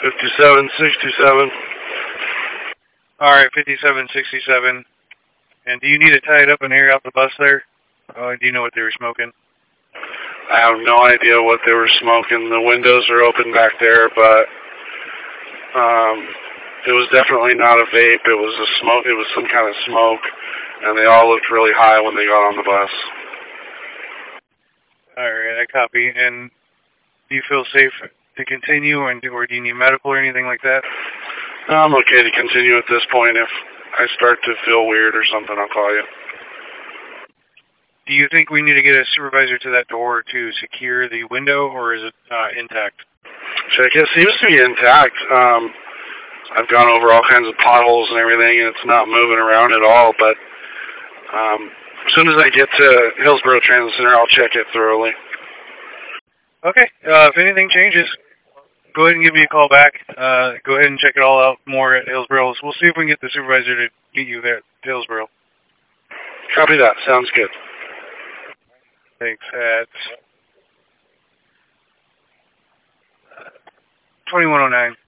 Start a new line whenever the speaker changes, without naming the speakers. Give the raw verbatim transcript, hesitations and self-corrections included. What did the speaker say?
fifty-seven sixty-seven.
Alright, fifty-seven sixty-seven. And do you need to tie it up and air out the bus there? Uh, do you know what they were smoking?
I have no idea what they were smoking. The windows are open back there, but um, it was definitely not a vape. It was a smoke. It was some kind of smoke, and they all looked really high when they got on the bus.
Alright, I copy. And do you feel safe to continue, or do you need medical or anything like that?
I'm okay to continue at this point. If I start to feel weird or something, I'll call you.
Do you think we need to get a supervisor to that door to secure the window, or is it uh, intact?
Check. It seems to be intact. Um, I've gone over all kinds of potholes and everything, and it's not moving around at all, but um, as soon as I get to Hillsboro Transit Center, I'll check it thoroughly.
Okay. Uh, if anything changes, go ahead and give me a call back. Uh, go ahead and check it all out more at Hillsboro. We'll see if we can get the supervisor to meet you there at Hillsboro.
Copy that. Sounds good.
Thanks. At twenty-one oh nine.